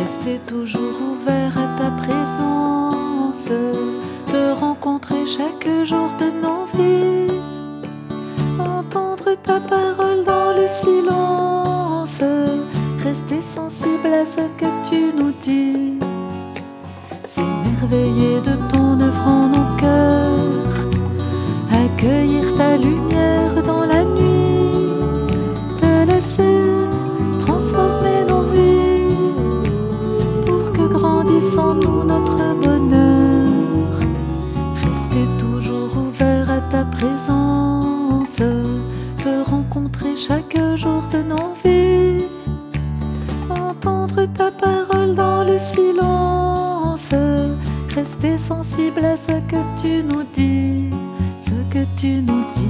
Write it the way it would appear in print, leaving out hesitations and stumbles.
Rester toujours ouvert à ta présence, te rencontrer chaque jour de nos vies, entendre ta parole dans le silence, rester sensible à ce que tu nous dis, s'émerveiller de ton œuvre en nos cœurs, accueillir ta lumière dans la nuit, te laisser transformer nos vies pour que grandisse en nous notre bonheur. Rester toujours ouvert à ta présence, te rencontrer chaque jour de nos vies, entendre ta parole dans le silence, rester sensible à ce que tu nous dis, ce que tu nous dis.